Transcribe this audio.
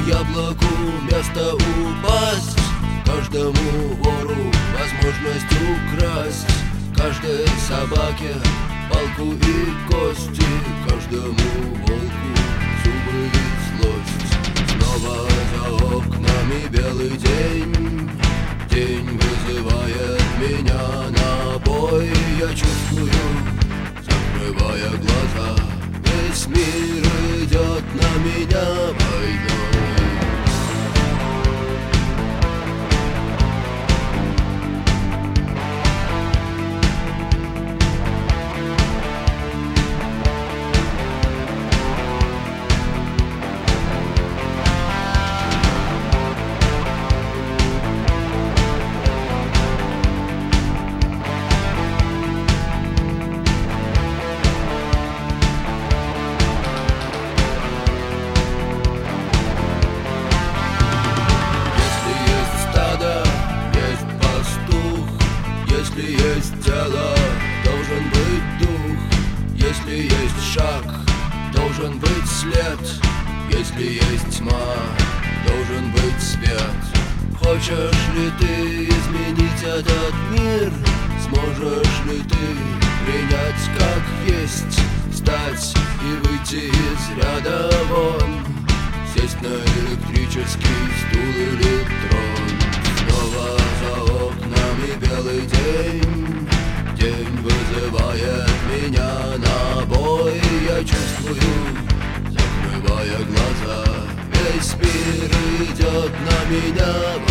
яблоку место упасть, каждому вору возможность украсть, каждой собаке палку и кости, каждому волку зубы и злость. Снова за окнами белый день, день вызывает меня на бой. Я чувствую, закрывая глаза, весь мир идет на меня войной. Если есть тело, должен быть дух. Если есть шаг, должен быть след. Если есть тьма, должен быть свет. Хочешь ли ты изменить этот мир? Сможешь ли ты принять как есть, встать и выйти из ряда вон, сесть на электрический стул или трон? Снова за окнами белый день, день вызывает меня на бой. Я чувствую, закрывая глаза, весь мир идет на меня.